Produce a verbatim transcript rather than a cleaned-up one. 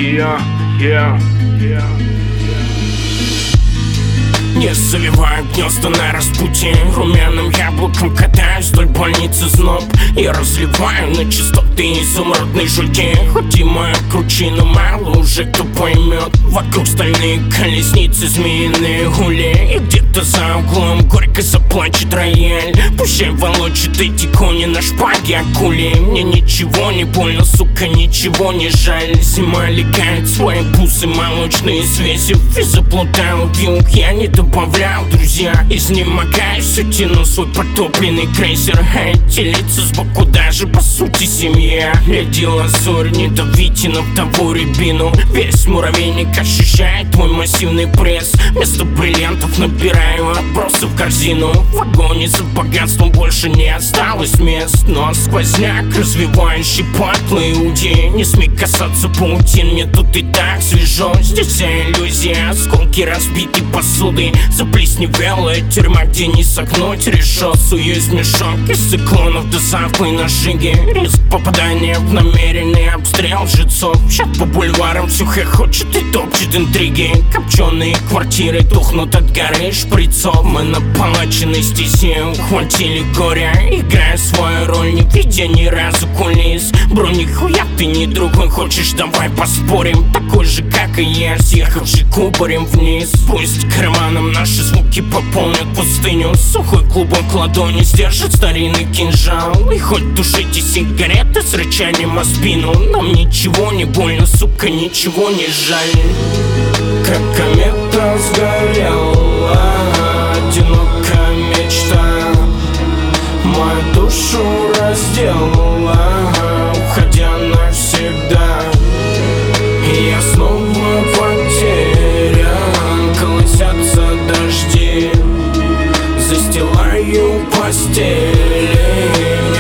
Yeah, yeah, yeah. Не завиваю гнезда на распутье, румяным яблоком катаюсь вдоль больницы зноб. Я разливаю на чистоты изумрудной жульки, хоть и моя кручина мало уже кто поймет. Вокруг стальные колесницы, змеиные гули, и где-то за углом горько заплачет рояль. Пущай волочит эти кони на шпаге акули. Мне ничего не больно, сука, ничего не жаль. Зима легает свои бусы, молочные связи, и заплутал в юг, я не добавлял, друзья. Изнемогаю, все тяну свой потопленный крейсер. А эти лица сбоку даже по сути семья. Леди Лазурь, не давите на того рябину. Весь муравейник ощущает твой массивный пресс. Вместо бриллиантов набираю отбросы в корзину. В вагоне за богатством больше не осталось мест. Но сквозняк, развивающий потлые удей. Не смей касаться паутин, мне тут и так свежо. Здесь вся иллюзия, осколки разбитой посуды. Заплесневелая тюрьма, где не согнуть решет. Суюсь в мешок из циклонов до сахлой нажиги. Риск попадания в намеренный обстрел жильцов. Щас по бульварам все хохочет и топчет интриги. Копченые квартиры тухнут от горы шприцов. Мы на палачиной стезе ухватили горе, играя свою роль, не видя ни разу кулис. Бро, нихуя ты не другой, хочешь, давай поспорим. Такой же, как и я, съехавший кубарем вниз. Пусть карманом наши звуки пополнят пустыню. Сухой клубок ладони сдержит старинный кинжал. И хоть тушите сигареты с рычанием о спину, нам ничего не больно, сука, ничего не жаль. Как комета сгорела одинокая мечта, мою душу раздела, уходя навсегда. И я снова потерян, колосятся дожди, застилаю постели.